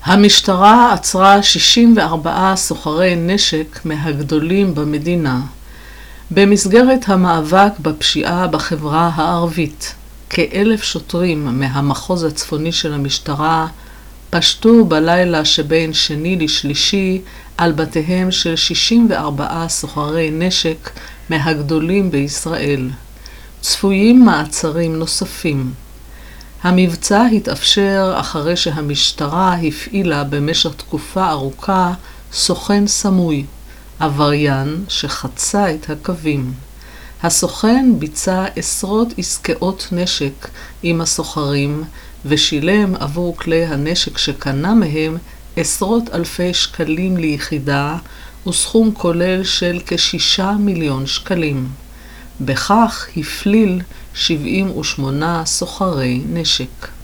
המשטרה עצרה 64 סוחרי נשק מהגדולים במדינה. במסגרת המאבק בפשיעה בחברה הערבית, כ1,000 שוטרים מהמחוז הצפוני של המשטרה פשטו בלילה שבין שני לשלישי על בתיהם של 64 סוחרי נשק מהגדולים בישראל. צפויים מעצרים נוספים. המבצע התאפשר אחרי שהמשטרה הפעילה במשך תקופה ארוכה סוכן סמוי, עבריין שחצה את הקווים. הסוכן ביצע עשרות עסקאות נשק עם הסוחרים ושילם עבור כלי הנשק שקנה מהם עשרות אלפי שקלים ליחידה וסכום כולל של כ6 מיליון שקלים. בכך הפליל 78 סוחרי נשק.